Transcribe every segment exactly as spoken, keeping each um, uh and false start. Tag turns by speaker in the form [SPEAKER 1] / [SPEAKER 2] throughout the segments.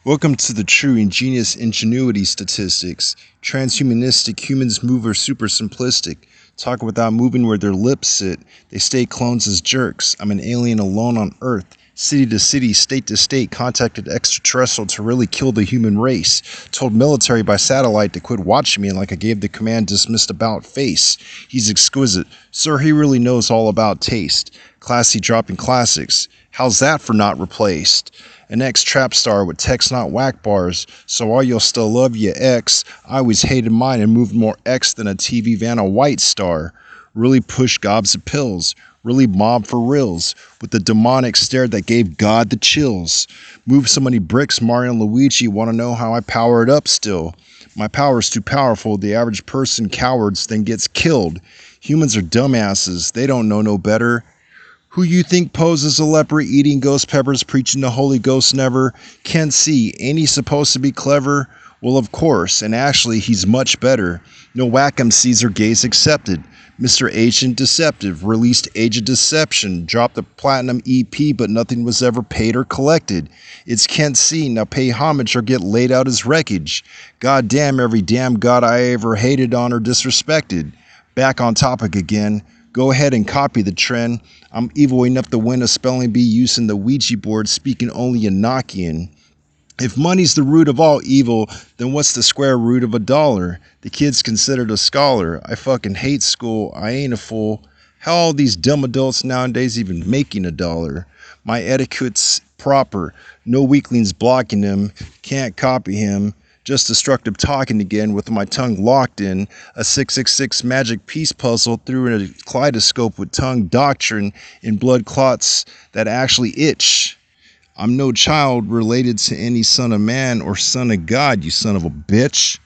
[SPEAKER 1] Welcome to the true ingenious ingenuity statistics. Transhumanistic humans move are super simplistic. Talk without moving where their lips sit. They stay clones as jerks. I'm an alien alone on Earth. City to city, state to state, contacted extraterrestrial to really kill the human race. Told military by satellite to quit watching me like I gave the command dismissed about face. He's exquisite. Sir, he really knows all about taste. Classy dropping classics. How's that for not replaced? An ex-trap star with text not whack bars, so while you'll still love your ex, I always hated mine and moved more X than a T V Vanna White star. Really push gobs of pills, really mob for reals, with the demonic stare that gave God the chills. Move so many bricks, Mario and Luigi want to know how I power it up still. My power's too powerful, the average person cowards then gets killed. Humans are dumbasses, they don't know no better. Who you think poses a leper eating ghost peppers preaching the Holy Ghost never? Can't see, ain't he supposed to be clever? Well, of course, and actually he's much better. No whack M Cs or gays accepted. Mister Agent Deceptive released Age of Deception, dropped a platinum E P but nothing was ever paid or collected. It's Kent C, now pay homage or get laid out as wreckage. God damn every damn god I ever hated on or disrespected. Back on topic again. Go ahead and copy the trend. I'm evil enough to win a spelling bee using the Ouija board, speaking only Enochian. If money's the root of all evil, then what's the square root of a dollar? The kid's considered a scholar. I fucking hate school. I ain't a fool. How all these dumb adults nowadays even making a dollar? My etiquette's proper. No weaklings blocking him. Can't copy him. Just destructive talking again with my tongue locked in. A six six six magic piece puzzle through a kaleidoscope with tongue doctrine in blood clots that actually itch. I'm no child related to any son of man or son of God, you son of a bitch.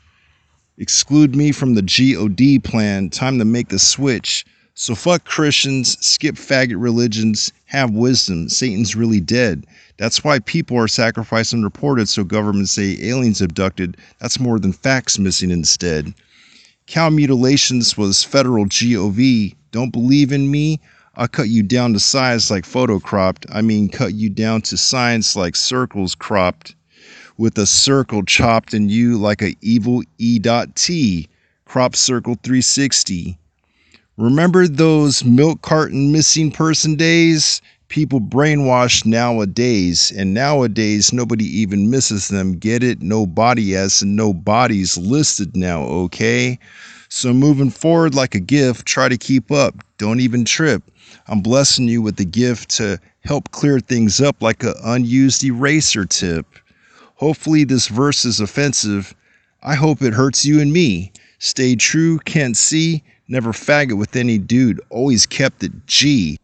[SPEAKER 1] Exclude me from the G O D plan. Time to make the switch. So fuck Christians, skip faggot religions, have wisdom. Satan's really dead. That's why people are sacrificed and reported, so governments say aliens abducted. That's more than facts missing instead. Cow mutilations was federal G O V. Don't believe in me? I'll cut you down to size like photocropped. I mean cut you down to science like circles cropped. With a circle chopped in you like a evil E.T. Crop circle three sixty. Remember those milk carton missing person days? People brainwashed nowadays, and nowadays nobody even misses them. Get it? No body as and no bodies listed now, okay? So moving forward like a gift, try to keep up. Don't even trip. I'm blessing you with the gift to help clear things up like an unused eraser tip. Hopefully this verse is offensive. I hope it hurts you and me. Stay true, can't see, never faggot with any dude, always kept it G.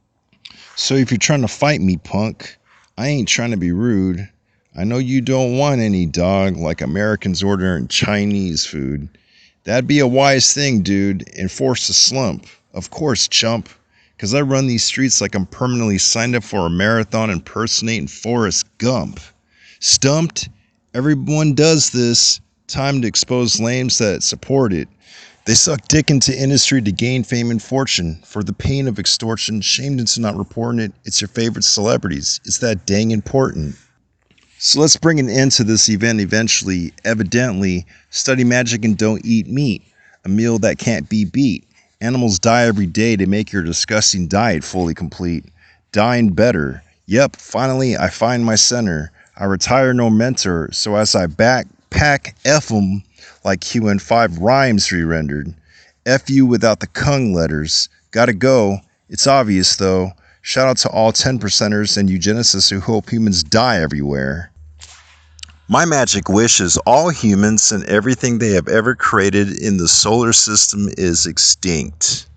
[SPEAKER 1] So if you're trying to fight me, punk, I ain't trying to be rude. I know you don't want any dog like Americans ordering Chinese food. That'd be a wise thing, dude. Enforce the slump. Of course, chump. Cause I run these streets like I'm permanently signed up for a marathon impersonating Forrest Gump. Stumped? Everyone does this. Time to expose lames that support it. They suck dick into industry to gain fame and fortune. For the pain of extortion, shamed into not reporting it, it's your favorite celebrities. It's that dang important. So let's bring an end to this event eventually. Evidently, study magic and don't eat meat. A meal that can't be beat. Animals die every day to make your disgusting diet fully complete. Dying better. Yep, finally I find my center. I retire no mentor, so as I backpack F 'em, like Q N five rhymes re-rendered. F you without the kung letters. Gotta go. It's obvious though. Shout out to all ten percenters and eugenicists who hope humans die everywhere. My magic wish is all humans and everything they have ever created in the solar system is extinct.